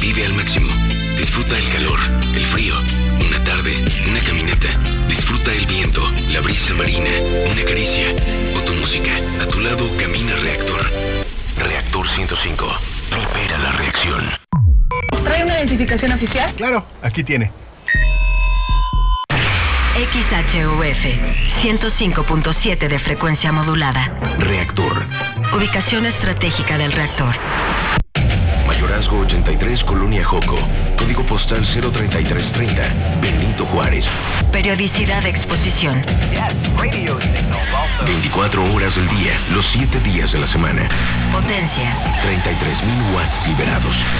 Vive al máximo. Disfruta el calor, el frío, una tarde, una caminata. Disfruta el viento, la brisa marina, una caricia o tu música. A tu lado camina Reactor. Reactor 105. Libera la reacción. ¿Trae una identificación oficial? Claro, aquí tiene. XHUF 105.7 de frecuencia modulada. Reactor. Ubicación estratégica del reactor. Mayorazgo 83, Colonia Joco. Código postal 03330. Benito Juárez. Periodicidad de exposición. 24 horas del día, los 7 días de la semana. Potencia. 33,000 watts liberados.